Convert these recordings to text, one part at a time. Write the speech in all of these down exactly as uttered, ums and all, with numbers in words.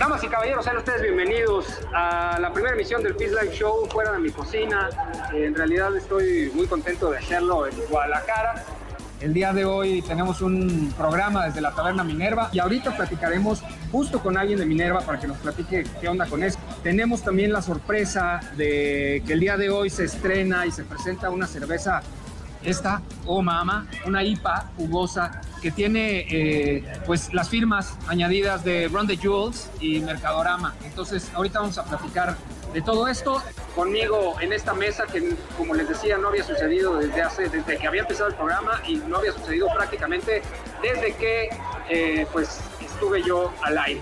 Damas y caballeros, sean ustedes bienvenidos a la primera emisión del Peace Life Show fuera de mi cocina. Eh, en realidad estoy muy contento de hacerlo en Guadalajara. El día de hoy tenemos un programa desde la Taberna Minerva y ahorita platicaremos justo con alguien de Minerva para que nos platique qué onda con eso. Tenemos también la sorpresa de que el día de hoy se estrena y se presenta una cerveza, esta, oh mama, una I P A jugosa que tiene eh, pues las firmas añadidas de Run the Jewels y Mercadorama. Entonces ahorita vamos a platicar de todo esto. Conmigo en esta mesa que, como les decía, no había sucedido desde hace, desde que había empezado el programa y no había sucedido prácticamente desde que eh, pues estuve yo al aire.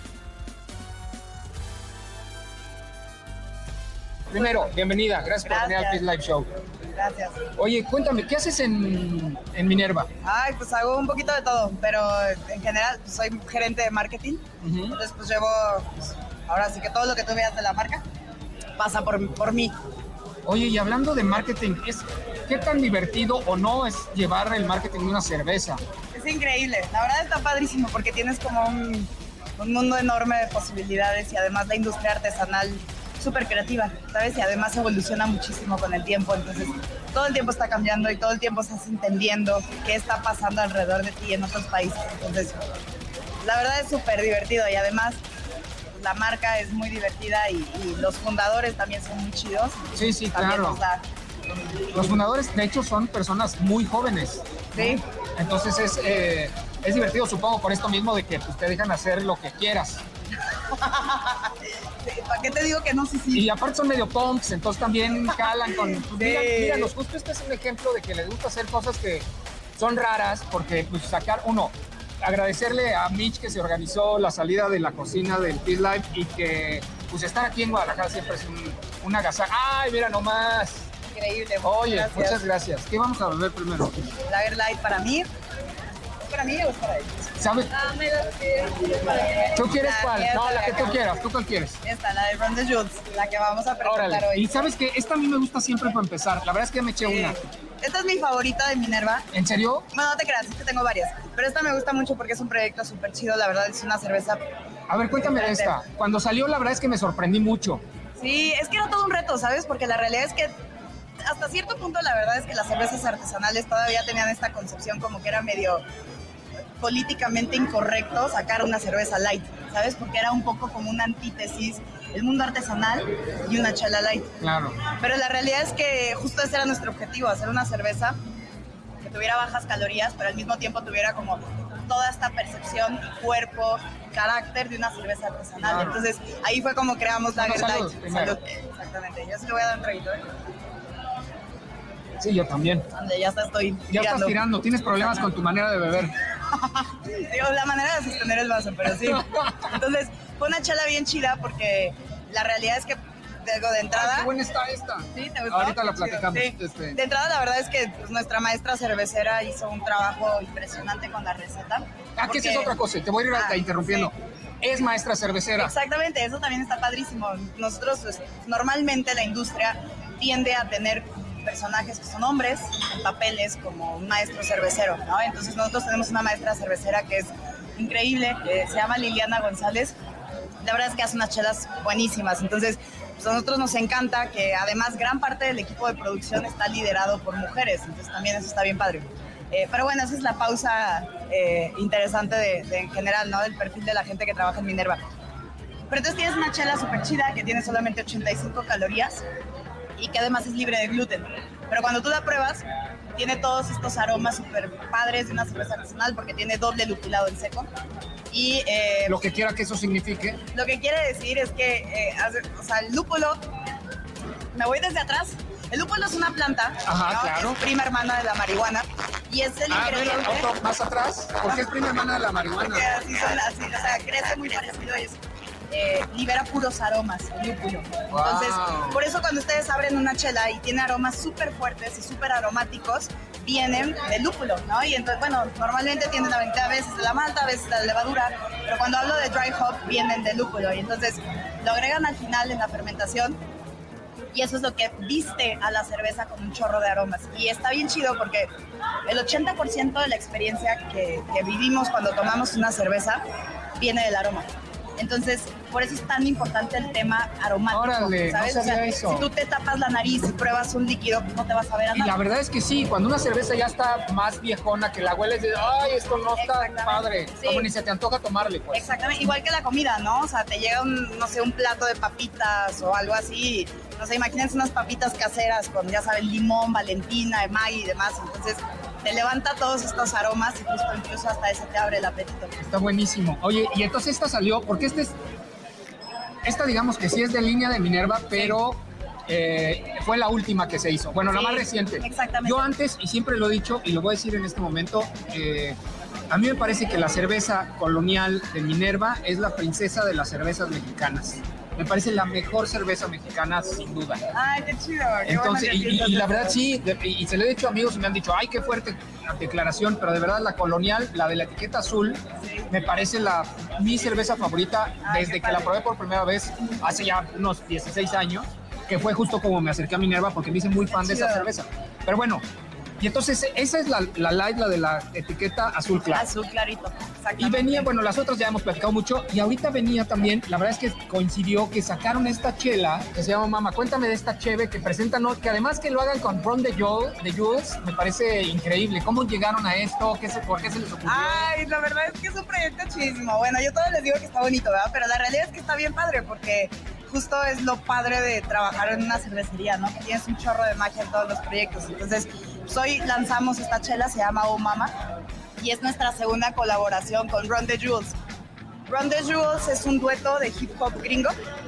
Primero, bienvenida, gracias, gracias por venir al Peace Life Show. Gracias. Oye, cuéntame, ¿qué haces en, en Minerva? Ay, pues hago un poquito de todo, pero en general pues, soy gerente de marketing. Uh-huh. Entonces pues llevo, pues, ahora sí que todo lo que tú veas de la marca pasa por, por mí. Oye, y hablando de marketing, ¿es, ¿qué tan divertido o no es llevar el marketing de una cerveza? Es increíble, la verdad está padrísimo porque tienes como un, un mundo enorme de posibilidades y además la industria artesanal súper creativa, ¿sabes? Y además evoluciona muchísimo con el tiempo, entonces todo el tiempo está cambiando y todo el tiempo estás entendiendo qué está pasando alrededor de ti en otros países. Entonces, la verdad es súper divertido y además la marca es muy divertida y, y los fundadores también son muy chidos. Sí, sí, claro. Da... Los fundadores, de hecho, son personas muy jóvenes. Sí. ¿No? Entonces es, eh, es divertido, supongo, por esto mismo de que pues, te dejan hacer lo que quieras. ¿Para qué te digo que no? Sí, sí. Y aparte son medio punks, entonces también calan con... Pues, sí. Míranos, justo este es un ejemplo de que les gusta hacer cosas que son raras, porque pues sacar, uno, agradecerle a Mitch que se organizó la salida de la cocina del Peace Life y que pues estar aquí en Guadalajara siempre es un, un agasajo. ¡Ay, mira nomás! Increíble. Oye, gracias. Muchas gracias. ¿Qué vamos a beber primero? Lager Light para mí. ¿Es para mí o es para ellos? ¿Sabes? Ah, me lo pido. ¿Tú quieres la cuál? No, la que tú quieras. ¿Tú cuál quieres? Esta, la de Run the Jewels, la que vamos a presentar Órale. hoy. Y ¿sabes qué? Esta a mí me gusta siempre para empezar. La verdad es que ya me eché sí. una. Esta es mi favorita de Minerva. ¿En serio? Bueno, no te creas, es que tengo varias. Pero esta me gusta mucho porque es un proyecto súper chido. La verdad es una cerveza... A ver, cuéntame de esta. Cuando salió, la verdad es que me sorprendí mucho. Sí, es que era todo un reto, ¿sabes? Porque la realidad es que hasta cierto punto la verdad es que las cervezas artesanales todavía tenían esta concepción como que era medio políticamente incorrecto sacar una cerveza light, ¿sabes? Porque era un poco como una antítesis, el mundo artesanal y una chela light. Claro. Pero la realidad es que justo ese era nuestro objetivo, hacer una cerveza que tuviera bajas calorías, pero al mismo tiempo tuviera como toda esta percepción, cuerpo, carácter de una cerveza artesanal. Claro. Entonces ahí fue como creamos Lager Light. Salud. Exactamente. Yo sí le voy a dar un traguito, ¿eh? Sí, yo también. Donde ya está, estoy Ya tirando. Estás tirando, tienes problemas con tu manera de beber. Digo, la manera de sostener el vaso, pero sí. Entonces, fue una chela bien chida porque la realidad es que, digo, de entrada... Ay, qué buena está esta. Sí, ¿te gustó? Ahorita la platicamos. Sí. Este... De entrada, la verdad es que pues, nuestra maestra cervecera hizo un trabajo impresionante con la receta. Ah, porque... que esa es otra cosa, te voy a ir ah, interrumpiendo. Sí. Es maestra cervecera. Exactamente, eso también está padrísimo. Nosotros, pues, normalmente la industria tiende a tener personajes que son hombres en papeles como un maestro cervecero, ¿no? Entonces nosotros tenemos una maestra cervecera que es increíble, eh, se llama Liliana González. La verdad es que hace unas chelas buenísimas. Entonces pues a nosotros nos encanta que además gran parte del equipo de producción está liderado por mujeres, entonces también eso está bien padre. Eh, pero bueno, esa es la pausa eh, interesante de, de en general, ¿no? Del perfil de la gente que trabaja en Minerva. Pero entonces tienes una chela súper chida que tiene solamente ochenta y cinco calorías y que además es libre de gluten. Pero cuando tú la pruebas, tiene todos estos aromas súper padres de una cerveza artesanal porque tiene doble lupulado en seco. Y, eh, lo que quiera que eso signifique. Lo que quiere decir es que, eh, hace, o sea, el lúpulo, me voy desde atrás, el lúpulo es una planta, ajá, ¿no? Claro. Es prima hermana de la marihuana y es el ah, ingrediente... Bueno, otro más atrás, ¿por qué es prima hermana de la marihuana? Porque así son, así, o sea, crece muy parecido a eso. Eh, libera puros aromas, el lúpulo. Wow. Entonces, por eso cuando ustedes abren una chela y tiene aromas súper fuertes y súper aromáticos, vienen del lúpulo, ¿no? Y entonces, bueno, normalmente tienen la ventaja a veces de la malta, a veces de la levadura, pero cuando hablo de dry hop, vienen del lúpulo. Y entonces lo agregan al final en la fermentación y eso es lo que viste a la cerveza con un chorro de aromas. Y está bien chido porque el ochenta por ciento de la experiencia que, que vivimos cuando tomamos una cerveza viene del aroma. Entonces, por eso es tan importante el tema aromático. Órale, ¿sabes? no sabía o sea, eso. Si tú te tapas la nariz y pruebas un líquido, pues no te vas a ver a nada. Y la verdad es que sí, cuando una cerveza ya está más viejona, que la hueles de, ay, esto no está padre, sí. como ni se te antoja tomarle, pues. Exactamente, igual que la comida, ¿no? O sea, te llega un, no sé, un plato de papitas o algo así, no sé, imagínense unas papitas caseras con, ya saben, limón, valentina, Maggi y demás, entonces te levanta todos estos aromas y justo incluso hasta ese te abre el apetito. Está buenísimo. Oye, y entonces esta salió, porque este es, esta digamos que sí es de línea de Minerva, pero eh, fue la última que se hizo. Bueno, sí, la más reciente. Exactamente. Yo antes, y siempre lo he dicho, y lo voy a decir en este momento, eh, a mí me parece que la cerveza colonial de Minerva es la princesa de las cervezas mexicanas. Me parece la mejor cerveza mexicana, sin duda. Ay, qué chido. Qué Entonces, bueno que y, y, y la verdad eso. sí, de, y se lo he dicho a amigos y me han dicho, ay, qué fuerte declaración, pero de verdad la colonial, la de la etiqueta azul, sí, me parece la, mi cerveza favorita. Ay, desde que la probé por primera vez, hace ya unos dieciséis años, que fue justo como me acerqué a Minerva, porque me hice muy fan de esa cerveza. Pero bueno, y entonces esa es la, la light, la de la etiqueta azul claro. Azul clarito, exactamente. Y venía, bueno, las otras ya hemos platicado mucho, y ahorita venía también, la verdad es que coincidió que sacaron esta chela que se llama Mama. Cuéntame de esta cheve que presentan, ¿no? Que además que lo hagan con Ron de Jules, de Jules, me parece increíble. ¿Cómo llegaron a esto? ¿Qué se, ¿Por qué se les ocurrió? Ay, la verdad es que es un proyecto chidísimo. Bueno, yo todos les digo que está bonito, ¿verdad? Pero la realidad es que está bien padre porque justo es lo padre de trabajar en una cervecería, ¿no? Que tienes un chorro de magia en todos los proyectos. Entonces, pues hoy lanzamos esta chela, se llama Oh Mama, y es nuestra segunda colaboración con Ron the Jules. Ron the Jules es un dueto de hip hop gringo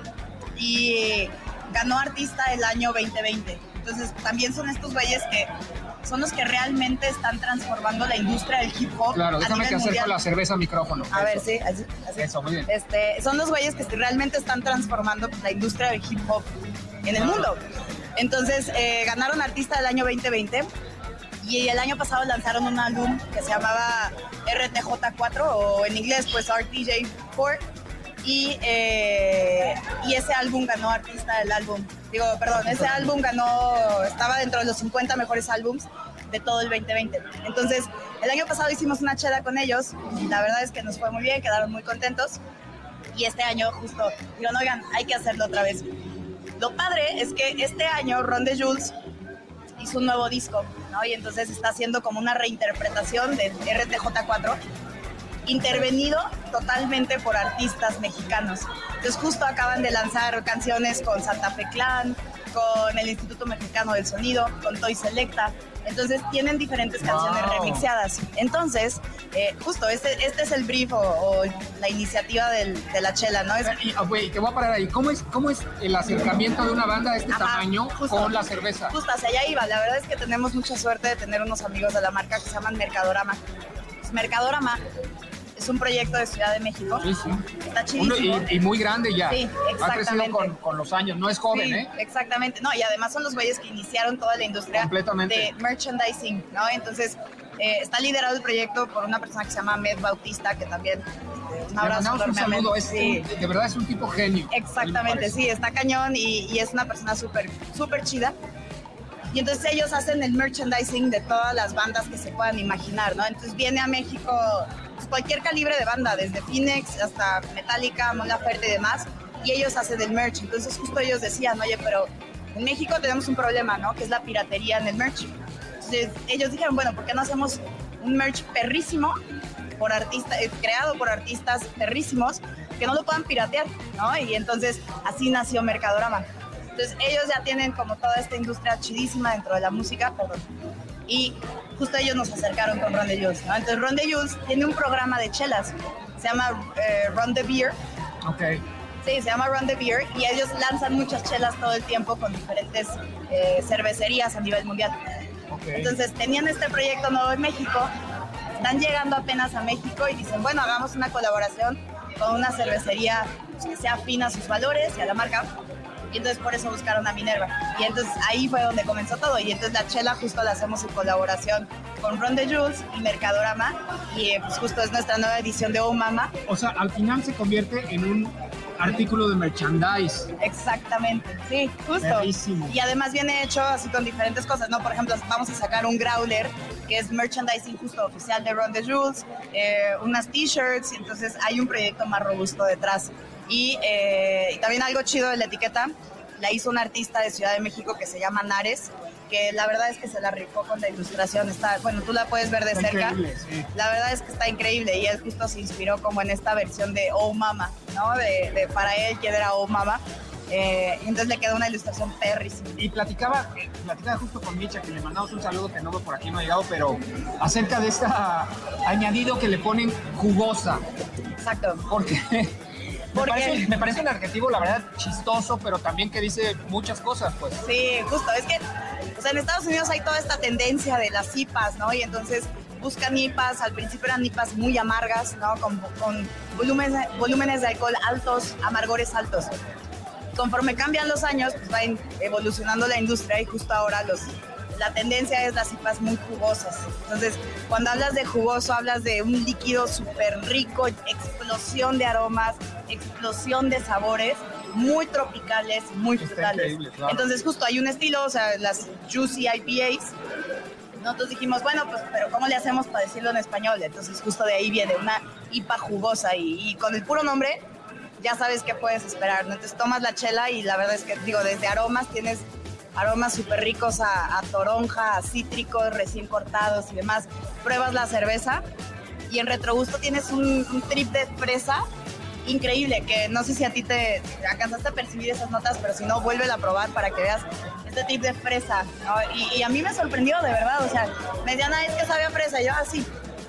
y ganó artista el año veinte veinte. Entonces, también son estos güeyes que son los que realmente están transformando la industria del hip hop. Claro, déjame que acerco mundial. La cerveza al micrófono. A eso. ver, sí, así, así. Eso, muy bien. Este, son los güeyes que realmente están transformando la industria del hip hop en el mundo. Entonces, eh, ganaron artista del año veinte veinte y el año pasado lanzaron un álbum que se llamaba R T J cuatro o en inglés pues R T J cuatro y, eh, y ese álbum ganó artista del álbum. Digo, perdón, ese álbum ganó, estaba dentro de los cincuenta mejores álbums de todo el veinte veinte. Entonces, el año pasado hicimos una chela con ellos y la verdad es que nos fue muy bien, quedaron muy contentos y este año justo dijeron, oigan, hay que hacerlo otra vez. Lo padre es que este año Ron de Jules hizo un nuevo disco, ¿no? Y entonces está haciendo como una reinterpretación de R T J cuatro, intervenido totalmente por artistas mexicanos. Entonces justo acaban de lanzar canciones con Santa Fe Clan, con el Instituto Mexicano del Sonido, con Toy Selecta. Entonces tienen diferentes canciones wow. remixeadas. Entonces, eh, justo este, este es el brief o, o la iniciativa del, de la chela, ¿no? Es... Y, okay, te voy a parar ahí. ¿Cómo es, cómo es el acercamiento de una banda de este Ajá, tamaño justo, con la cerveza? Justo hacia allá iba. La verdad es que tenemos mucha suerte de tener unos amigos de la marca que se llaman Mercadorama. Pues Mercadorama es un proyecto de Ciudad de México. Sí, sí. Está chidísimo. Y, y muy grande ya. Sí, exactamente. Ha crecido con, con los años, no es joven, sí, ¿eh? Exactamente. No, y además son los güeyes que iniciaron toda la industria completamente de merchandising, ¿no? Entonces, eh, está liderado el proyecto por una persona que se llama Med Bautista, que también eh, un abrazo un saludo, es sí. un, de verdad es un tipo genio. Exactamente, sí, está cañón y, y es una persona súper, súper chida. Y entonces ellos hacen el merchandising de todas las bandas que se puedan imaginar, ¿no? Entonces viene a México pues, cualquier calibre de banda, desde Phoenix hasta Metallica, Mon Laferte y demás, y ellos hacen el merch. Entonces justo ellos decían, oye, pero en México tenemos un problema, ¿no? Que es la piratería en el merch. Entonces ellos dijeron, bueno, ¿por qué no hacemos un merch perrísimo por artista, eh, creado por artistas perrísimos que no lo puedan piratear, ¿no? Y entonces así nació Mercadorama. Entonces ellos ya tienen como toda esta industria chidísima dentro de la música, perdón. Y justo ellos nos acercaron con Ron the Jules, ¿no? Entonces Ron the Jules tiene un programa de chelas, se llama eh, Ron the Beer. Ok. Sí, se llama Ron the Beer y ellos lanzan muchas chelas todo el tiempo con diferentes eh, cervecerías a nivel mundial. Okay. Entonces tenían este proyecto nuevo en México, están llegando apenas a México y dicen, bueno, hagamos una colaboración con una cervecería que sea afín a sus valores y a la marca. Y entonces por eso buscaron a Minerva. Y entonces ahí fue donde comenzó todo. Y entonces la chela justo la hacemos en colaboración con Ron the Jules y Mercadorama. Y pues justo es nuestra nueva edición de Oh Mama. O sea, al final se convierte en un artículo de merchandise. Exactamente, sí, justo. Bellísimo. Y además viene hecho así con diferentes cosas, ¿no? Por ejemplo, vamos a sacar un growler que es merchandising justo oficial de Run the Jewels, eh, unas t-shirts, y entonces hay un proyecto más robusto detrás. Y, eh, y también algo chido de la etiqueta, la hizo un artista de Ciudad de México que se llama Nares, que la verdad es que se la rifó con la ilustración. Está, bueno, tú la puedes ver de está cerca. Sí. La verdad es que está increíble y él justo se inspiró como en esta versión de Oh Mama, ¿no? De, de para él, quién era Oh Mama. Eh, entonces le quedó una ilustración perrísima. Y platicaba, eh, platicaba justo con Micha, que le mandamos un saludo que no por aquí no ha llegado, pero acerca de este añadido que le ponen jugosa. Exacto. Porque... Porque... Me parece, me parece un adjetivo, la verdad, chistoso, pero también que dice muchas cosas, pues. Sí, justo. Es que, o sea, en Estados Unidos hay toda esta tendencia de las I P As, ¿no? Y entonces buscan I P As, al principio eran I P As muy amargas, ¿no? Con, con volúmenes, volúmenes de alcohol altos, amargores altos. Conforme cambian los años, pues va evolucionando la industria y justo ahora los... la tendencia es las I P As muy jugosas. Entonces, cuando hablas de jugoso, hablas de un líquido súper rico, explosión de aromas, explosión de sabores, muy tropicales, muy frutales. Claro. Entonces, justo hay un estilo, o sea, las Juicy I P As. Nosotros dijimos, bueno, pues, pero ¿cómo le hacemos para decirlo en español? Entonces, justo de ahí viene una I P A jugosa y, y con el puro nombre ya sabes qué puedes esperar, ¿no? Entonces, tomas la chela y la verdad es que, digo, desde aromas tienes... aromas súper ricos a, a toronja, a cítricos recién cortados y demás. Pruebas la cerveza y en retrogusto tienes un, un trip de fresa increíble, que no sé si a ti te alcanzaste a percibir esas notas, pero si no, vuélvela a probar para que veas este trip de fresa, ¿no? Y, y a mí me sorprendió, de verdad, o sea, me decían, ah, es que sabe a fresa, y yo así.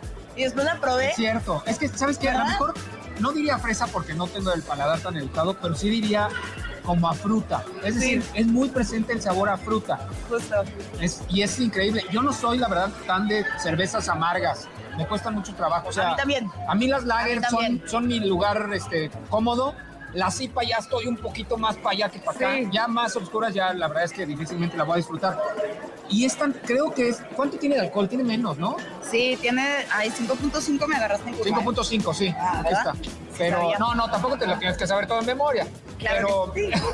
Y después la probé. Es cierto, es que, ¿sabes qué? A lo mejor no diría fresa porque no tengo el paladar tan educado, pero sí diría... como a fruta, es decir, sí. Es muy presente el sabor a fruta. Justo. Es, y es increíble. Yo no soy, la verdad, tan de cervezas amargas. Me cuesta mucho trabajo. O sea, a mí también. A mí las lager son, son mi lugar este, cómodo. La C I P A ya estoy un poquito más para allá que para acá. Sí. Ya más oscuras, ya la verdad es que difícilmente la voy a disfrutar. Y esta, creo que es... ¿Cuánto tiene de alcohol? Tiene menos, ¿no? Sí, tiene... Ay, cinco punto cinco me agarraste en curva. cinco punto cinco, sí. Ah, ahí está. Pero no, no, tampoco te lo tienes que saber todo en memoria. Claro pero, sí.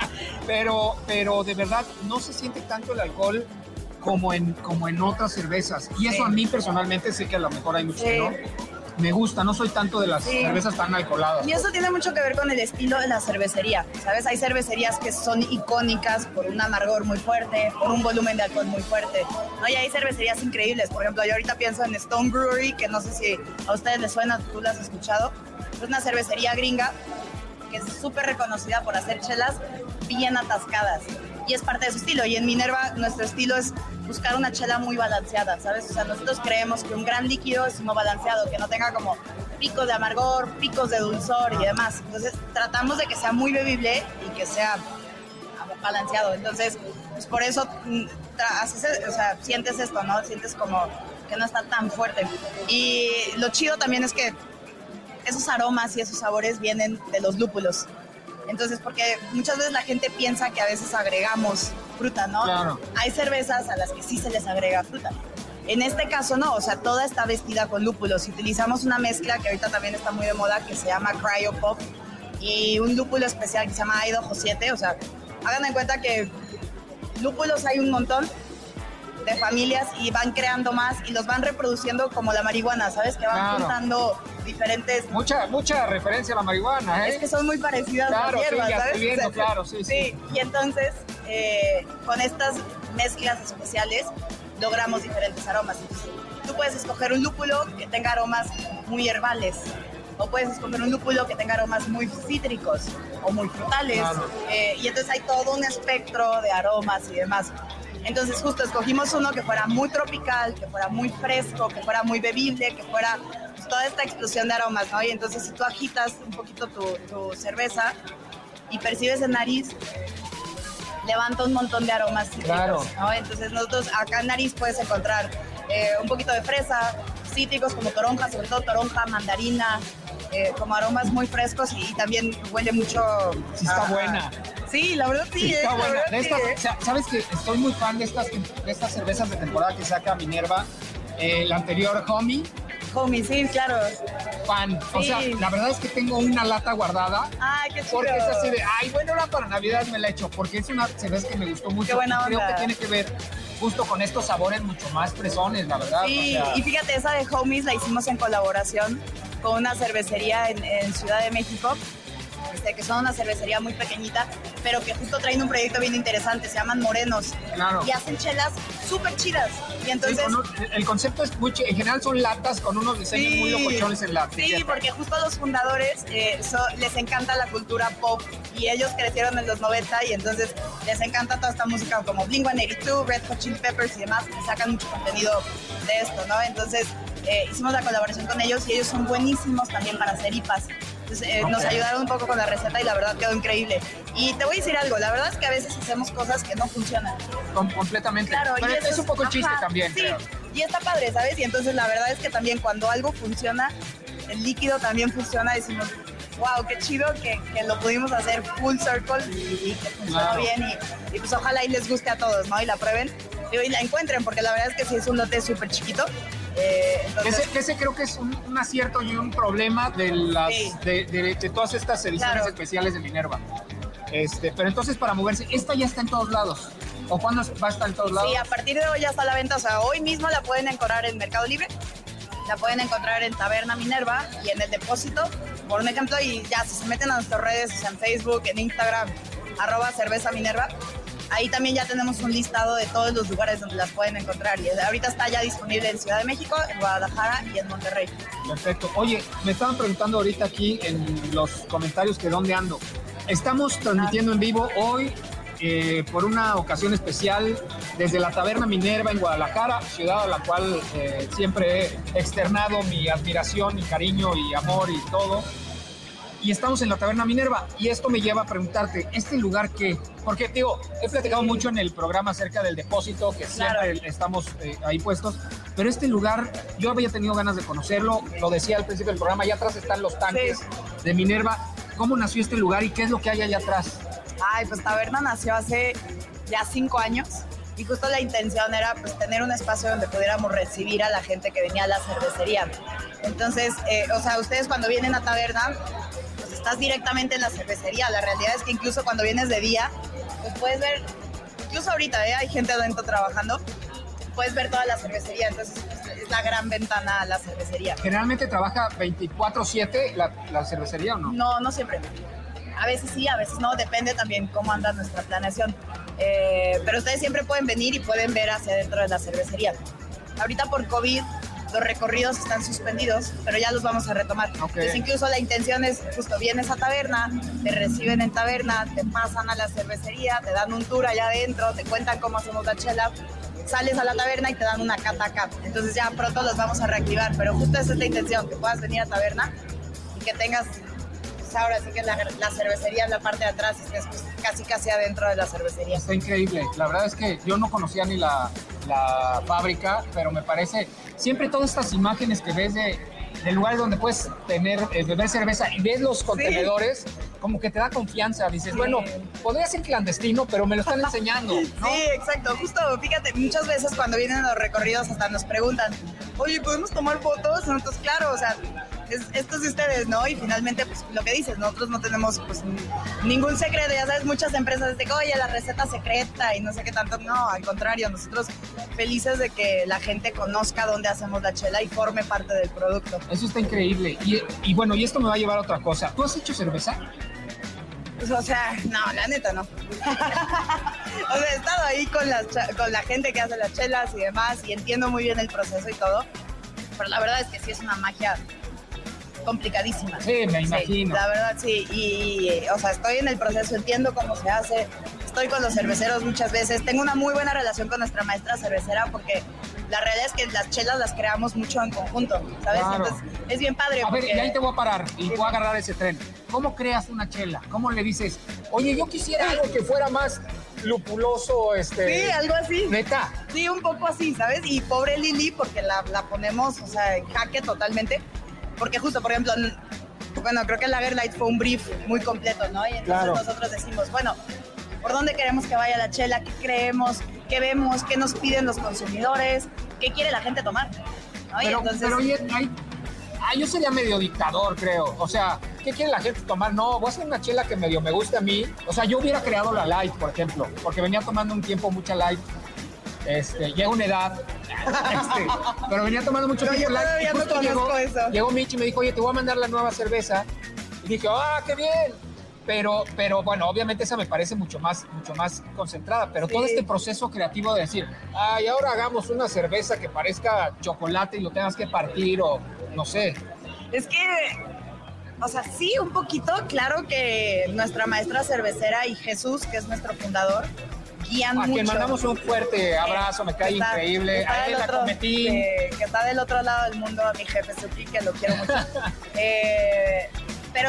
pero, pero de verdad no se siente tanto el alcohol como en, como en otras cervezas. Y eso sí. A mí personalmente sé que a lo mejor hay muchos sí. que no. Me gusta, no soy tanto de las sí. cervezas tan alcoholadas. Y eso tiene mucho que ver con el estilo de la cervecería, ¿sabes? Hay cervecerías que son icónicas por un amargor muy fuerte, por un volumen de alcohol muy fuerte, ¿no? Y hay cervecerías increíbles. Por ejemplo, yo ahorita pienso en Stone Brewery, que no sé si a ustedes les suena, tú la has escuchado. Es una cervecería gringa que es súper reconocida por hacer chelas bien atascadas. Y es parte de su estilo. Y en Minerva nuestro estilo es buscar una chela muy balanceada, ¿sabes? O sea, nosotros creemos que un gran líquido es uno balanceado, que no tenga como picos de amargor, picos de dulzor y demás. Entonces tratamos de que sea muy bebible y que sea balanceado. Entonces, pues por eso haces, o sea, sientes esto, ¿no? Sientes como que no está tan fuerte. Y lo chido también es que esos aromas y esos sabores vienen de los lúpulos. Entonces, porque muchas veces la gente piensa que a veces agregamos fruta, ¿no? Claro. Hay cervezas a las que sí se les agrega fruta. En este caso no, o sea, toda está vestida con lúpulos. Utilizamos una mezcla que ahorita también está muy de moda, que se llama Cryo Pop, y un lúpulo especial que se llama Idaho siete. O sea, hagan en cuenta que lúpulos hay un montón de familias y van creando más y los van reproduciendo como la marihuana, ¿sabes? Que van claro. juntando diferentes... Mucha, mucha referencia a la marihuana, ¿eh? Es que son muy parecidas claro, las hierbas, sí, ya ¿sabes? estoy viendo, o sea, claro, sí, sí. Sí, y entonces eh, con estas mezclas especiales logramos diferentes aromas. Entonces, tú puedes escoger un lúpulo que tenga aromas muy herbales, o puedes escoger un lúpulo que tenga aromas muy cítricos o muy frutales, claro. eh, y entonces hay todo un espectro de aromas y demás. Entonces justo escogimos uno que fuera muy tropical, que fuera muy fresco, que fuera muy bebible, que fuera pues, toda esta explosión de aromas, ¿no? Y entonces si tú agitas un poquito tu, tu cerveza y percibes en nariz, levanta un montón de aromas cítricos, claro. ¿no? Entonces nosotros acá en nariz puedes encontrar eh, un poquito de fresa, cítricos como toronja, sobre todo toronja, mandarina, eh, como aromas muy frescos y, y también huele mucho... Sí, está a, buena. Sí, la verdad sí. sí está eh, buena. verdad, De estas, sí, eh. o sea, ¿sabes qué? Estoy muy fan de estas, de estas cervezas de temporada que saca Minerva. Eh, la anterior, Homie. Homie, sí, claro. Fan. Sí. O sea, la verdad es que tengo una lata guardada. Ay, qué chido. Porque es así de, ay, bueno, ahora para Navidad me la echo. Porque es una cerveza que me gustó mucho. Qué buena y creo onda. que tiene que ver justo con estos sabores mucho más fresones, la verdad. Sí, o sea... y fíjate, esa de Homies la hicimos en colaboración con una cervecería en, en Ciudad de México, este, que son una cervecería muy pequeñita, pero que justo traen un proyecto bien interesante, se llaman Morenos. Claro. Y hacen chelas súper chidas. Y entonces... Sí, un, el concepto es muy... En general son latas con unos diseños sí, muy locochones en la etiqueta. Sí, porque justo a los fundadores eh, so, les encanta la cultura pop y ellos crecieron en los noventa y entonces les encanta toda esta música como Blink ciento ochenta y dos, Red Hot Chili Peppers y demás, que sacan mucho contenido de esto, ¿no? Entonces eh, hicimos la colaboración con ellos y ellos son buenísimos también para hacer I P As. Entonces eh, okay. nos ayudaron un poco con la receta y la verdad quedó increíble. Y te voy a decir algo, la verdad es que a veces hacemos cosas que no funcionan. Com completamente. Claro, pero y es, es un poco el chiste también. Sí, creo. Y está padre, ¿sabes? Y entonces la verdad es que también cuando algo funciona, el líquido también funciona, decimos, wow, qué chido que, que lo pudimos hacer full circle y, y que funcionó claro. bien y, y pues ojalá y les guste a todos, ¿no? Y la prueben y la encuentren, porque la verdad es que sí es un lote súper chiquito. Eh, entonces... ese, ese creo que es un, un acierto y un problema de, las, sí. de, de, de todas estas ediciones claro. especiales de Minerva. Este, pero entonces para moverse, esta ya está en todos lados. ¿O cuándo va a estar en todos lados? Sí, a partir de hoy ya está a la venta. O sea, hoy mismo la pueden encontrar en Mercado Libre, la pueden encontrar en Taberna Minerva y en El Depósito, por un ejemplo. Y ya, si se meten a nuestras redes, o sea, en Facebook, en Instagram, arroba cerveza Minerva, ahí también ya tenemos un listado de todos los lugares donde las pueden encontrar. Y ahorita está ya disponible en Ciudad de México, en Guadalajara y en Monterrey. Perfecto. Oye, me estaban preguntando ahorita aquí en los comentarios que dónde ando. Estamos transmitiendo ah. en vivo hoy eh, por una ocasión especial desde la Taberna Minerva en Guadalajara, ciudad a la cual eh, siempre he externado mi admiración, mi cariño y amor y todo. Y estamos en la Taberna Minerva y esto me lleva a preguntarte, ¿este lugar qué? Porque, digo, he platicado mucho en el programa acerca del depósito, que siempre claro. estamos eh, ahí puestos, pero este lugar, yo había tenido ganas de conocerlo, lo decía al principio del programa, allá atrás están los tanques sí. de Minerva. ¿Cómo nació este lugar y qué es lo que hay allá atrás? Ay, pues Taberna nació hace ya cinco años y justo la intención era pues tener un espacio donde pudiéramos recibir a la gente que venía a la cervecería. Entonces, eh, o sea, ustedes cuando vienen a Taberna, pues estás directamente en la cervecería. La realidad es que incluso cuando vienes de día, pues puedes ver, incluso ahorita ¿eh? hay gente adentro trabajando, puedes ver toda la cervecería, entonces pues, es la gran ventana a la cervecería. ¿Generalmente trabaja veinticuatro siete la, la cervecería o no? No, no siempre. A veces sí, a veces no, depende también cómo anda nuestra planeación. Eh, pero ustedes siempre pueden venir y pueden ver hacia adentro de la cervecería. Ahorita por COVID los recorridos están suspendidos, pero ya los vamos a retomar. Okay. Entonces incluso la intención es justo vienes a Taberna, te reciben en Taberna, te pasan a la cervecería, te dan un tour allá adentro, te cuentan cómo hacemos la chela, sales a la Taberna y te dan una cata acá. Entonces ya pronto los vamos a reactivar, pero justo esa es la intención, que puedas venir a Taberna y que tengas... ahora sí que la, la cervecería en la parte de atrás y estés pues, casi casi adentro de la cervecería. Está increíble, la verdad es que yo no conocía ni la, la fábrica, pero me parece, siempre todas estas imágenes que ves de, de lugares donde puedes tener, eh, beber cerveza y ves los contenedores, sí. como que te da confianza, dices, sí. bueno, podría ser clandestino, pero me lo están enseñando, ¿no? Sí, exacto, justo, fíjate, muchas veces cuando vienen los recorridos hasta nos preguntan, oye, ¿podemos tomar fotos? Nosotros, claro, o sea, es, esto es de ustedes, ¿no? Y finalmente, pues, lo que dices, nosotros no tenemos, pues, ningún secreto, ya sabes, muchas empresas dicen, oye, la receta secreta y no sé qué tanto, no, al contrario, nosotros felices de que la gente conozca dónde hacemos la chela y forme parte del producto. Eso está increíble, y, y bueno, y esto me va a llevar a otra cosa, ¿tú has hecho cerveza? Pues, o sea, no, la neta no. O sea, he estado ahí con, las, con la gente que hace las chelas y demás y entiendo muy bien el proceso y todo, pero la verdad es que sí es una magia complicadísima. Sí, me imagino. Sí, la verdad sí, y, y o sea, estoy en el proceso, entiendo cómo se hace, estoy con los cerveceros muchas veces, tengo una muy buena relación con nuestra maestra cervecera porque la realidad es que las chelas las creamos mucho en conjunto, ¿sabes? Claro. Entonces es bien padre. A porque... ver, y ahí te voy a parar y voy a agarrar ese tren. ¿Cómo creas una chela? ¿Cómo le dices, oye, yo quisiera algo que fuera más lupuloso, este... Sí, algo así. ¿Neta? Sí, un poco así, ¿sabes? Y pobre Lili, porque la, la ponemos, o sea, en jaque totalmente, porque justo, por ejemplo, bueno, creo que el Lager Light fue un brief muy completo, ¿no? Y entonces claro. nosotros decimos, bueno, ¿por dónde queremos que vaya la chela? ¿Qué creemos? ¿Qué vemos? ¿Qué nos piden los consumidores? ¿Qué quiere la gente tomar? ¿No? Pero, entonces... pero oye, hay... ah, yo sería medio dictador, creo. O sea, ¿qué quiere la gente tomar? No, voy a hacer una chela que medio me guste a mí. O sea, yo hubiera creado la Light, por ejemplo, porque venía tomando un tiempo mucha Light. Este, llega una edad, este, pero venía tomando mucho No, tiempo. yo todavía no conozco llegó, eso. Llegó Mitch y me dijo, oye, te voy a mandar la nueva cerveza. Y dije, ah, qué bien. Pero, pero bueno, obviamente esa me parece mucho más, mucho más concentrada. Pero Sí. todo este proceso creativo de decir, ay, ahora hagamos una cerveza que parezca chocolate y lo tengas que partir o no sé. Es que, o sea, sí, un poquito. Claro que nuestra maestra cervecera y Jesús, que es nuestro fundador, guían A mucho. quien mandamos un fuerte abrazo, me cae Está- increíble. está A del él, a otro- Cometín. Que, que está del otro lado del mundo, a mi jefe Suki, que lo quiero mucho. Eh, pero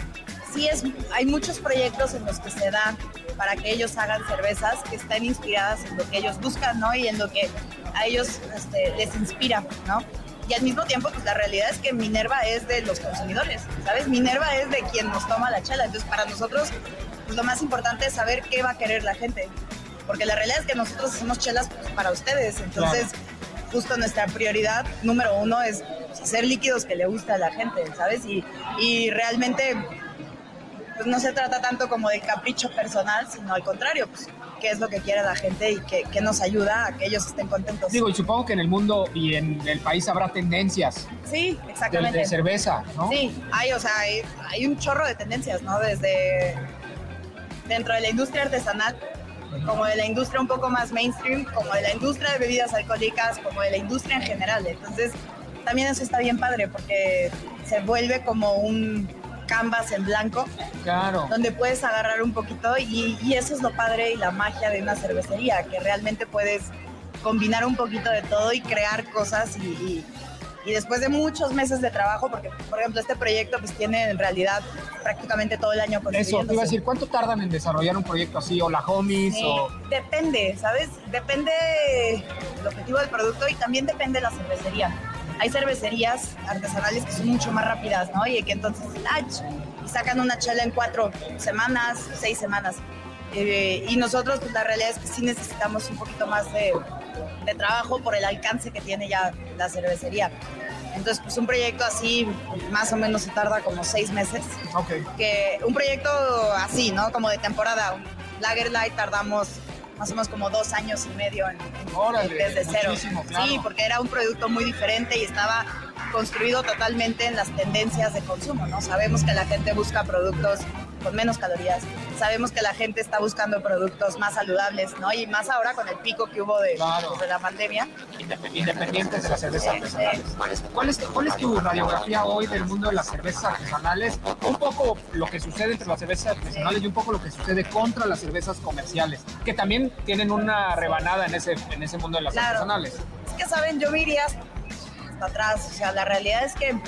sí, es, hay muchos proyectos en los que se da para que ellos hagan cervezas que están inspiradas en lo que ellos buscan, ¿no? Y en lo que a ellos este, les inspira, ¿no? Y al mismo tiempo, pues la realidad es que Minerva es de los consumidores, ¿sabes? Minerva es de quien nos toma la chela. Entonces, para nosotros, pues lo más importante es saber qué va a querer la gente. Porque la realidad es que nosotros hacemos chelas pues, para ustedes. Entonces, claro, justo nuestra prioridad número uno es pues, hacer líquidos que le guste a la gente, ¿sabes? Y, y realmente, pues no se trata tanto como de capricho personal, sino al contrario, pues qué es lo que quiere la gente y qué, qué nos ayuda a que ellos estén contentos. Digo, y supongo que en el mundo y en el país habrá tendencias. Sí, exactamente. De, de cerveza, ¿no? Sí, hay, o sea, hay, hay un chorro de tendencias, ¿no? Desde dentro de la industria artesanal, como de la industria un poco más mainstream, como de la industria de bebidas alcohólicas, como de la industria en general. Entonces, también eso está bien padre porque se vuelve como un canvas en blanco, claro, donde puedes agarrar un poquito y, y eso es lo padre y la magia de una cervecería, que realmente puedes combinar un poquito de todo y crear cosas y, y, y después de muchos meses de trabajo, porque por ejemplo este proyecto pues tiene en realidad prácticamente todo el año construyéndose. Eso, te iba a decir, ¿cuánto tardan en desarrollar un proyecto así? ¿O la homies? Sí, o... depende, ¿sabes? Depende del objetivo del producto y también depende de la cervecería. Hay cervecerías artesanales que son mucho más rápidas, ¿no? Y que entonces ay, y sacan una chela en cuatro semanas, seis semanas. Eh, y nosotros, pues la realidad es que sí necesitamos un poquito más de, de trabajo por el alcance que tiene ya la cervecería. Entonces, pues un proyecto así más o menos se tarda como seis meses. Okay. Que un proyecto así, ¿no? Como de temporada. Un Lager Light tardamos más o menos como dos años y medio en, en, Órale, desde cero. Claro. Sí, porque era un producto muy diferente y estaba construido totalmente en las tendencias de consumo, ¿no? Sabemos que la gente busca productos con menos calorías, sabemos que la gente está buscando productos más saludables, ¿no? Y más ahora con el pico que hubo de, claro, de la pandemia. Independientes de las cervezas artesanales. ¿Cuál es, ¿Cuál es tu radiografía hoy del mundo de las cervezas artesanales? Un poco lo que sucede entre las cervezas artesanales y un poco lo que sucede contra las cervezas comerciales, que también tienen una rebanada en ese, en ese mundo de las claro. artesanales. Es que, ¿saben? Yo me iría hasta atrás. O sea, la realidad es que en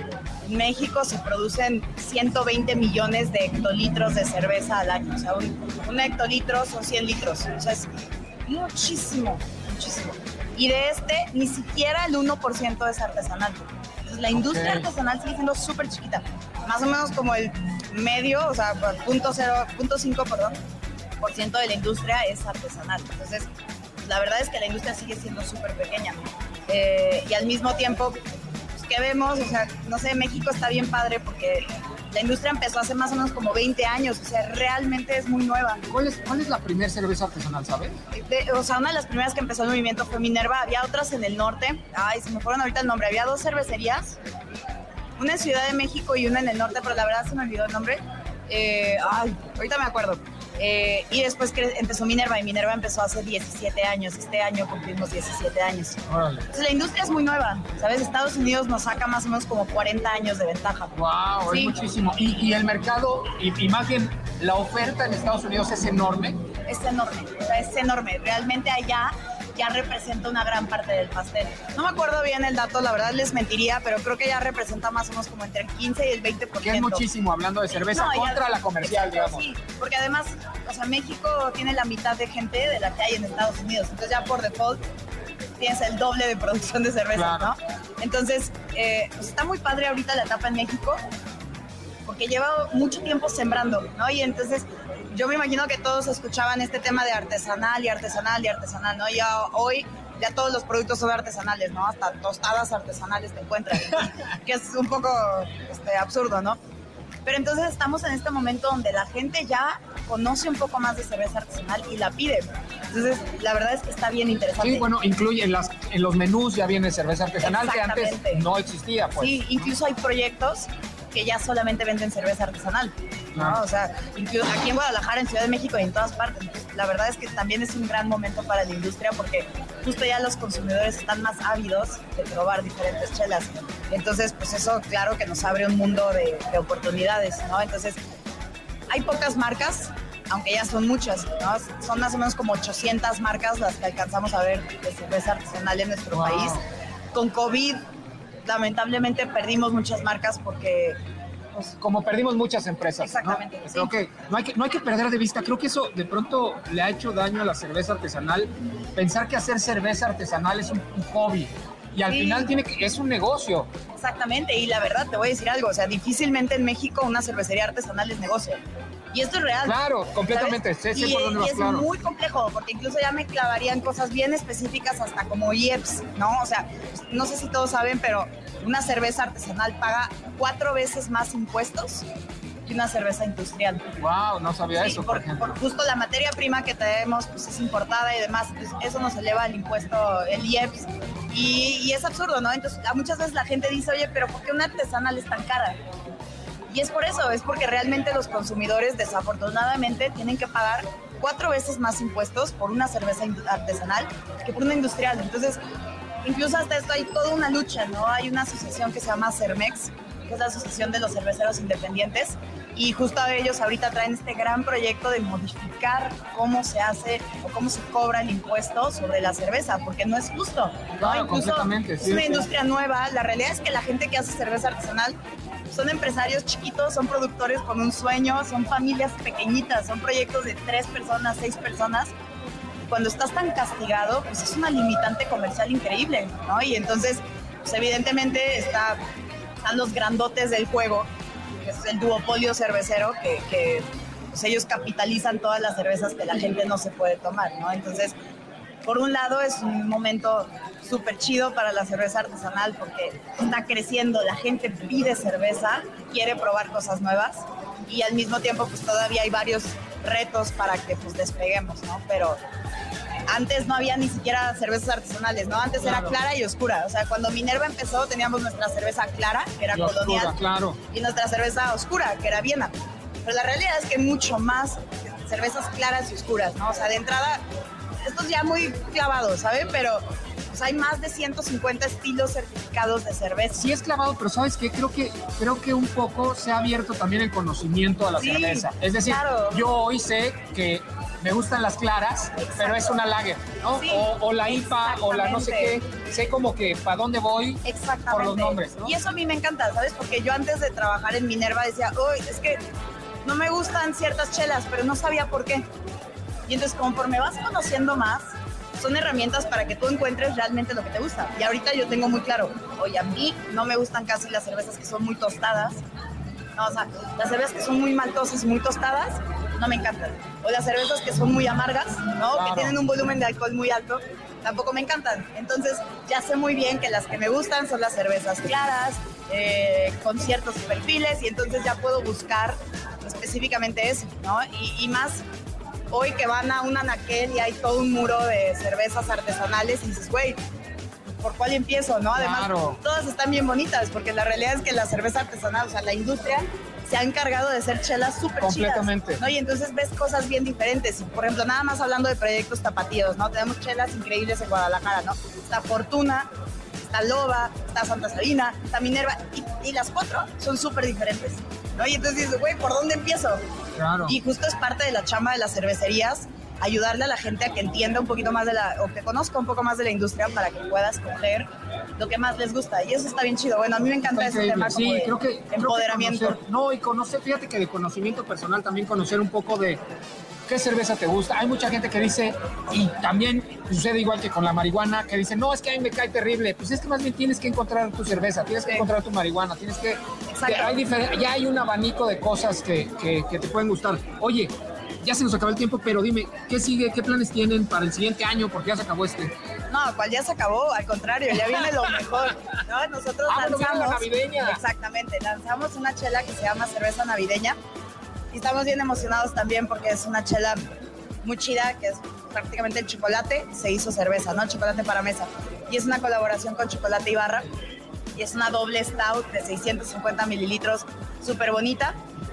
México se producen ciento veinte millones de hectolitros de cerveza al año. O sea, un, un hectolitro son cien litros. O sea, es muchísimo, muchísimo. Y de este, ni siquiera el uno por ciento es artesanal. Entonces, la industria okay. artesanal sigue siendo súper chiquita. Más o menos como el medio, o sea, punto cero, punto cinco, perdón, por ciento de la industria es artesanal. Entonces, la verdad es que la industria sigue siendo súper pequeña. Eh, y al mismo tiempo, pues, ¿qué vemos? O sea, no sé, México está bien padre porque la industria empezó hace más o menos como veinte años, o sea, realmente es muy nueva. ¿Cuál es, cuál es la primera cerveza artesanal, sabes? De, o sea, una de las primeras que empezó el movimiento fue Minerva, había otras en el norte, ay, se me fueron ahorita el nombre, había dos cervecerías, una en Ciudad de México y una en el norte, pero la verdad se me olvidó el nombre. Eh, ay, ahorita me acuerdo. Eh, y después que empezó Minerva, y Minerva empezó hace diecisiete años. Este año cumplimos diecisiete años. Órale. Entonces la industria es muy nueva, ¿sabes? Estados Unidos nos saca más o menos como cuarenta años de ventaja. ¡Wow! Sí. Es muchísimo. Y, y el mercado, y, y más bien la oferta en Estados Unidos es enorme. Es enorme, o sea, es enorme. Realmente allá ya representa una gran parte del pastel. No me acuerdo bien el dato, la verdad les mentiría, pero creo que ya representa más o menos como entre el quince y el veinte por ciento. Que es muchísimo, hablando de cerveza no, contra ya, la comercial, exacto, digamos. Sí, porque además, o sea, México tiene la mitad de gente de la que hay en Estados Unidos, entonces ya por default tienes el doble de producción de cerveza, claro. ¿no? Entonces, eh, pues está muy padre ahorita la etapa en México, porque lleva mucho tiempo sembrando, ¿no? Y entonces yo me imagino que todos escuchaban este tema de artesanal y artesanal y artesanal, ¿no? Ya hoy ya todos los productos son artesanales, ¿no? Hasta tostadas artesanales te encuentras, que es un poco este, absurdo, ¿no? Pero entonces estamos en este momento donde la gente ya conoce un poco más de cerveza artesanal y la pide. Entonces, la verdad es que está bien interesante. Sí, bueno, incluye en, las, en los menús ya viene cerveza artesanal que antes no existía, pues. Sí, incluso hay proyectos que ya solamente venden cerveza artesanal, ¿no? Ah. O sea, incluso aquí en Guadalajara, en Ciudad de México y en todas partes. La verdad es que también es un gran momento para la industria porque justo ya los consumidores están más ávidos de probar diferentes chelas. Entonces, pues eso, claro que nos abre un mundo de, de oportunidades, ¿no? Entonces, hay pocas marcas, aunque ya son muchas, ¿no? Son más o menos como ochocientas marcas las que alcanzamos a ver de cerveza artesanal en nuestro wow. país. Con COVID, lamentablemente perdimos muchas marcas porque... Pues, como perdimos muchas empresas. Exactamente. ¿no? Sí. Creo que no, hay que no hay que perder de vista. Creo que eso de pronto le ha hecho daño a la cerveza artesanal. Pensar que hacer cerveza artesanal es un, un hobby. Y al sí. final tiene que, es un negocio. Exactamente. Y la verdad, te voy a decir algo. O sea, difícilmente en México una cervecería artesanal es negocio. Y esto es real. Claro, completamente. Sé, sé y, por dónde vas, y es claro. muy complejo, porque incluso ya me clavarían cosas bien específicas hasta como I E P S, ¿no? O sea, no sé si todos saben, pero una cerveza artesanal paga cuatro veces más impuestos que una cerveza industrial. Wow, no sabía sí, eso, por, por, ejemplo. por justo la materia prima que tenemos pues es importada y demás, pues eso nos eleva el impuesto, el I E P S. Y, y es absurdo, ¿no? Entonces, muchas veces la gente dice, oye, pero ¿por qué una artesanal es tan cara? Y es por eso, es porque realmente los consumidores desafortunadamente tienen que pagar cuatro veces más impuestos por una cerveza artesanal que por una industrial. Entonces, incluso hasta esto hay toda una lucha, ¿no? Hay una asociación que se llama Cermex, que es la Asociación de los Cerveceros Independientes, y justo ellos ahorita traen este gran proyecto de modificar cómo se hace o cómo se cobra el impuesto sobre la cerveza, porque no es justo, ¿no? Claro, Incluso completamente, es sí, una sí. industria nueva. La realidad es que la gente que hace cerveza artesanal son empresarios chiquitos, son productores con un sueño, son familias pequeñitas, son proyectos de tres personas, seis personas. Cuando estás tan castigado, pues es una limitante comercial increíble, ¿no? Y entonces, pues evidentemente está, están los grandotes del juego, que es el duopolio cervecero, que, que pues ellos capitalizan todas las cervezas que la gente no se puede tomar, ¿no? Entonces, por un lado es un momento súper chido para la cerveza artesanal porque está creciendo, la gente pide cerveza, quiere probar cosas nuevas y al mismo tiempo pues todavía hay varios retos para que pues despeguemos, ¿no? Pero antes no había ni siquiera cervezas artesanales, ¿no? Antes claro. era clara y oscura. O sea, cuando Minerva empezó teníamos nuestra cerveza clara, que era y colonial, oscura, claro. y nuestra cerveza oscura, que era Viena. Pero la realidad es que hay mucho más cervezas claras y oscuras, ¿no? O sea, de entrada, esto es ya muy clavado, ¿saben? Pero pues, hay más de ciento cincuenta estilos certificados de cerveza. Sí es clavado, pero ¿sabes qué? Creo que, creo que un poco se ha abierto también el conocimiento a la sí, cerveza. Es decir, claro. yo hoy sé que me gustan las claras, exacto. pero es una lager, ¿no? Sí, o, o la I P A, o la no sé qué. Sé como que para dónde voy por los nombres, ¿no? Y eso a mí me encanta, ¿sabes? Porque yo antes de trabajar en Minerva decía, uy, es que no me gustan ciertas chelas, pero no sabía por qué. Y entonces, conforme vas conociendo más, son herramientas para que tú encuentres realmente lo que te gusta. Y ahorita yo tengo muy claro, oye, a mí no me gustan casi las cervezas que son muy tostadas. No, o sea, las cervezas que son muy maltosas y muy tostadas, no me encantan. O las cervezas que son muy amargas, ¿no? Claro. Que tienen un volumen de alcohol muy alto, tampoco me encantan. Entonces, ya sé muy bien que las que me gustan son las cervezas claras, eh, con ciertos perfiles, y entonces ya puedo buscar específicamente eso, ¿no? Y, y más hoy que van a un anaquel y hay todo un muro de cervezas artesanales y dices, güey, ¿por cuál empiezo, no? Además, claro. todas están bien bonitas, porque la realidad es que la cerveza artesanal, o sea, la industria se ha encargado de hacer chelas súper chidas. Completamente. ¿No? Y entonces ves cosas bien diferentes. Por ejemplo, nada más hablando de proyectos tapatíos, ¿no? Tenemos chelas increíbles en Guadalajara, ¿no? Está Fortuna, está Loba, está Santa Sabina, está Minerva, y, y las cuatro son súper diferentes, ¿no? Y entonces dices, güey, ¿por dónde empiezo? Claro. Y justo es parte de la chamba de las cervecerías, ayudarle a la gente a que entienda un poquito más de la, o que conozca un poco más de la industria para que pueda escoger lo que más les gusta. Y eso está bien chido. Bueno, a mí me encanta ese tema como sí, de creo que, empoderamiento. Creo que conocer, no, y conocer, fíjate que de conocimiento personal también conocer un poco de qué cerveza te gusta. Hay mucha gente que dice, y también sucede igual que con la marihuana, que dice, no, es que a mí me cae terrible. Pues es que más bien tienes que encontrar tu cerveza, tienes que sí. encontrar tu marihuana, tienes que... que hay difer- ya hay un abanico de cosas que, que, que te pueden gustar. Oye, ya se nos acabó el tiempo, pero dime, ¿qué sigue? ¿Qué planes tienen para el siguiente año? Porque ya se acabó este. No, cual ya se acabó, al contrario, ya viene lo mejor, ¿no? Nosotros ah, lanzamos... la navideña. Exactamente, lanzamos una chela que se llama cerveza navideña y estamos bien emocionados también porque es una chela muy chida, que es prácticamente el chocolate, se hizo cerveza, ¿no? Chocolate para mesa. Y es una colaboración con Chocolate Ibarra y es una doble stout de seiscientos cincuenta mililitros, súper bonita,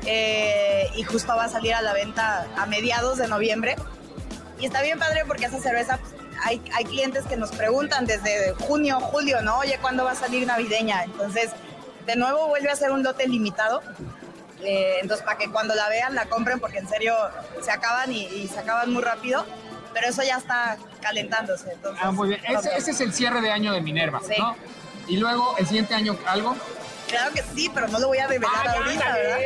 eh, y justo va a salir a la venta a mediados de noviembre. Y está bien padre porque esa cerveza, pues, hay, hay clientes que nos preguntan desde junio, julio, ¿no? Oye, ¿cuándo va a salir navideña? Entonces, de nuevo vuelve a ser un lote limitado. Eh, entonces, para que cuando la vean, la compren, porque en serio se acaban y, y se acaban muy rápido. Pero eso ya está calentándose. Entonces, ah, muy bien. Ese, ese es el cierre de año de Minerva, sí. ¿no? Y luego, el siguiente año, ¿algo? Claro que sí, pero no lo voy a revelar ah, ahorita, ¿verdad?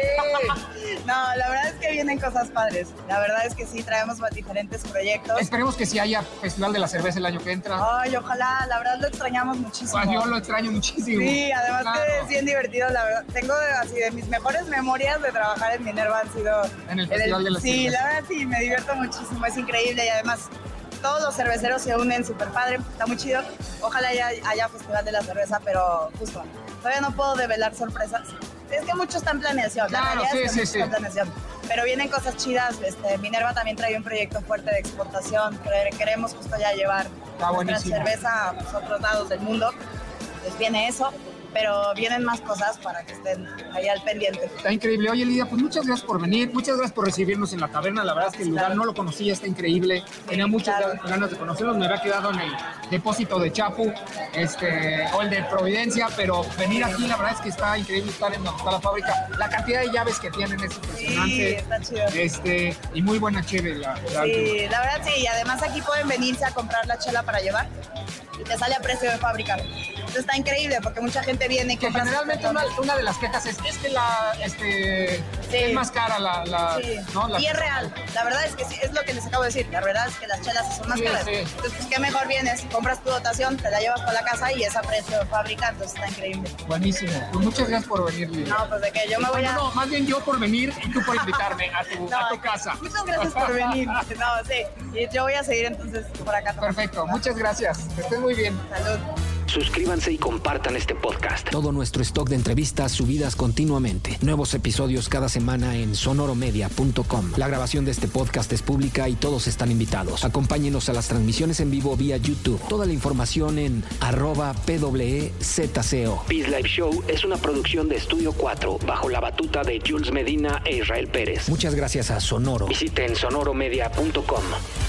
No, la verdad es que vienen cosas padres. La verdad es que sí, traemos diferentes proyectos. Esperemos que sí haya Festival de la Cerveza el año que entra. Ay, ojalá, la verdad lo extrañamos muchísimo. Pues yo lo extraño muchísimo. Sí, además claro. que es bien divertido, la verdad. Tengo así de mis mejores memorias de trabajar en Minerva han sido... En el Festival el, de la sí, Cerveza. Sí, la verdad sí, me divierto muchísimo, es increíble y además... Todos los cerveceros se unen, súper padre, está muy chido. Ojalá haya, haya Festival de la Cerveza, pero justo, todavía no puedo develar sorpresas. Es que mucho está en planeación, claro, la realidad sí, es que sí, mucho sí. está en planeación. Pero vienen cosas chidas, este, Minerva también trae un proyecto fuerte de exportación, queremos justo ya llevar está nuestra cerveza a pues, otros lados del mundo. Entonces viene eso, pero vienen más cosas para que estén ahí al pendiente. Está increíble. Oye, Lidia, pues muchas gracias por venir, muchas gracias por recibirnos en la taberna. La verdad es que el lugar claro. no lo conocía, está increíble. Tenía sí, muchas claro. ganas de conocerlos. Me había quedado en el depósito de Chapu este, o el de Providencia, pero venir aquí, la verdad es que está increíble estar en donde está la fábrica. La cantidad de llaves que tienen es impresionante. Sí, está chido. Este, y muy buena cheve. La, la sí, última. la verdad sí. Y además aquí pueden venirse a comprar la chela para llevar y te sale a precio de fábrica. Entonces está increíble porque mucha gente viene y que compra. Generalmente una, una de las quejas es, es que la este sí. es más cara la, la, sí. ¿no? la y es real, la verdad es que sí, es lo que les acabo de decir, la verdad es que las chelas son más sí, caras. Sí. Entonces pues qué mejor vienes, compras tu dotación, te la llevas para la casa y es a precio de fábrica, entonces está increíble. Buenísimo, pues muchas gracias por venir, Lidia. No, pues de que yo me voy no, a... No, más bien yo por venir y tú por invitarme a tu, no, a tu casa. Muchas gracias por venir, no, sí, y yo voy a seguir entonces por acá. Perfecto, ¿no? Muchas gracias, que estén muy bien. Salud. Suscríbanse y compartan este podcast. Todo nuestro stock de entrevistas subidas continuamente. Nuevos episodios cada semana en sonoromedia punto com. La grabación de este podcast es pública y todos están invitados. Acompáñenos a las transmisiones en vivo vía YouTube. Toda la información en arroba P W E Z C O. Biz Live Show es una producción de Estudio cuatro bajo la batuta de Jules Medina e Israel Pérez. Muchas gracias a Sonoro. Visiten sonoromedia punto com.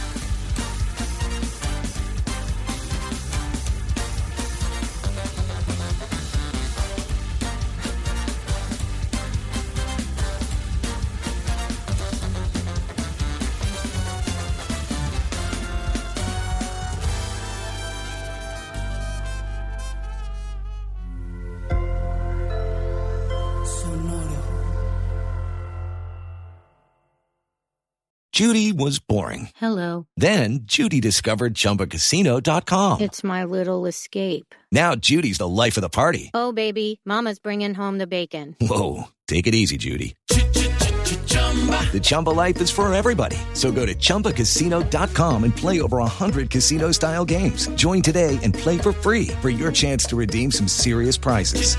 Judy was boring. Hello. Then Judy discovered Chumba Casino dot com. It's my little escape. Now Judy's the life of the party. Oh, baby, mama's bringing home the bacon. Whoa, take it easy, Judy. The Chumba life is for everybody. So go to Chumba Casino dot com and play over one hundred casino-style games. Join today and play for free for your chance to redeem some serious prizes.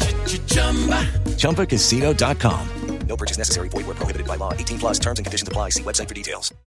Chumba Casino dot com. No purchase necessary. Void where prohibited by law. eighteen plus terms and conditions apply. See website for details.